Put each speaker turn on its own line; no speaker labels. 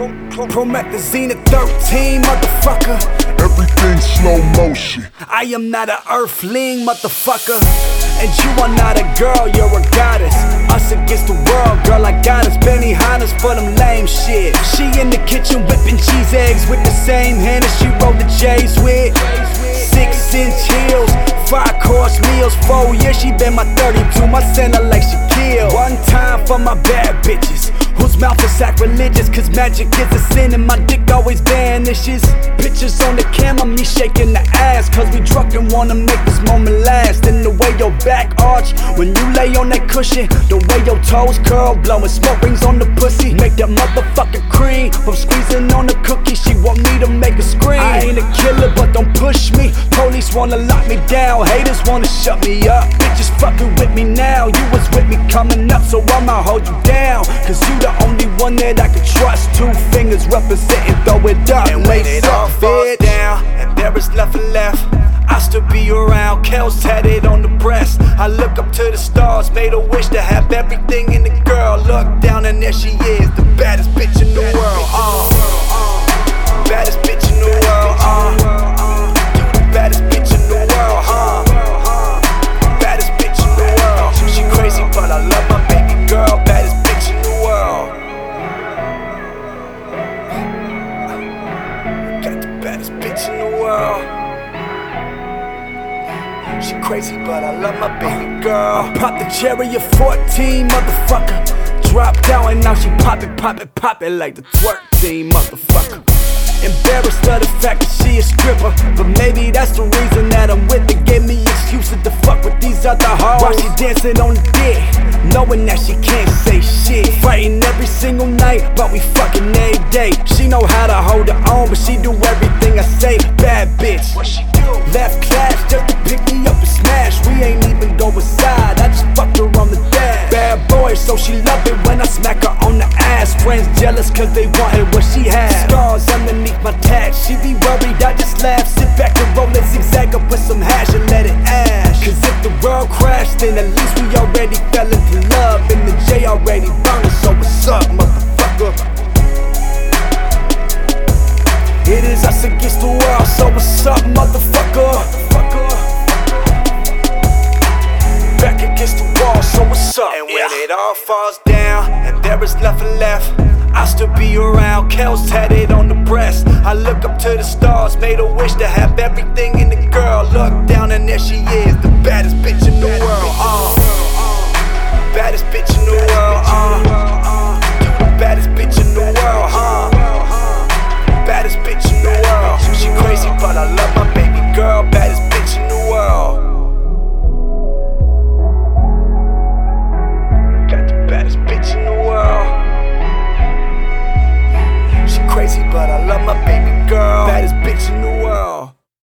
Promethazine at 13, motherfucker.
Everything slow motion.
I am not an earthling, motherfucker. And you are not a girl, you're a goddess. Us against the world, girl, I got us. Benihana's for them lame shit. She in the kitchen whipping cheese eggs with the same hand as she rolled the J's with. 6-inch heels, 5-course meals. 4 years she been my 32, my center like Shaquille. One time for my bad bitches, whose mouth is sacrilegious, cause magic is a sin and my dick always vanishes. Pictures on the camera, me shaking the ass, cause we drunk and wanna make this moment last. And the way your back arch when you lay on that cushion, the way your toes curl, blowing smoke rings on the pussy, make that motherfucking cream from squeezing on the cookie. She want me to make a scream. I ain't a killer, but don't push me. Police wanna lock me down, haters wanna shut me up. Bitches fucking with me now, you was with me coming up, so I'ma hold you down, cause you the only one that I can trust. 2 fingers representing, throw it up.
And when it all falls down and there is nothing left, I still be around, Kel's tatted on the breast. I look up to the stars, made a wish to have everything in the girl. Look down and there she is, the baddest bitch in the world. Baddest bitch in the world. You the baddest bitch in the world. Baddest bitch in the world. She crazy, but I love my baby girl. Baddest bitch in the world. Got the baddest bitch in the world. She crazy, but I love my baby girl.
I popped the cherry at 14, motherfucker. Dropped down and now she pop it like the twerk team, motherfucker. Embarrassed of the fact that she a stripper, but maybe that's the reason that I'm with it. Gave me excuses to fuck with these other hoes while she dancing on the dick, knowing that she can't say shit. Fighting every single night, but we fucking every day. She know how to hold her own, but she do everything I say. Bad bitch,
What she do?
left class just to pick me up and smash. We ain't even go inside, I just fucked her on the dash. Bad boy, so she love it when I smack her on the ass. Friends jealous cause they wanted what she had. Scars underneath my tag, she be worried, I just laugh. Sit back and roll a zigzag up with some hash and let it ash. Cause if the world crashed, then at least we already fell into love, and the J already burned us, so what's up, motherfucker? It is us against the world, so what's up, motherfucker? Back against the wall, so what's up?
And when it all falls down and there is nothing left, I still be around, Kel's tatted on the breast. I look up to the stars, made a wish to have everything